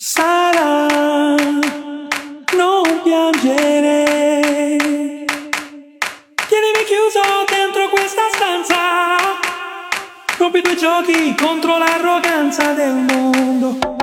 Sara, non piangere. Tienimi chiuso dentro questa stanza. Rompi i tuoi giochi contro l'arroganza del mondo.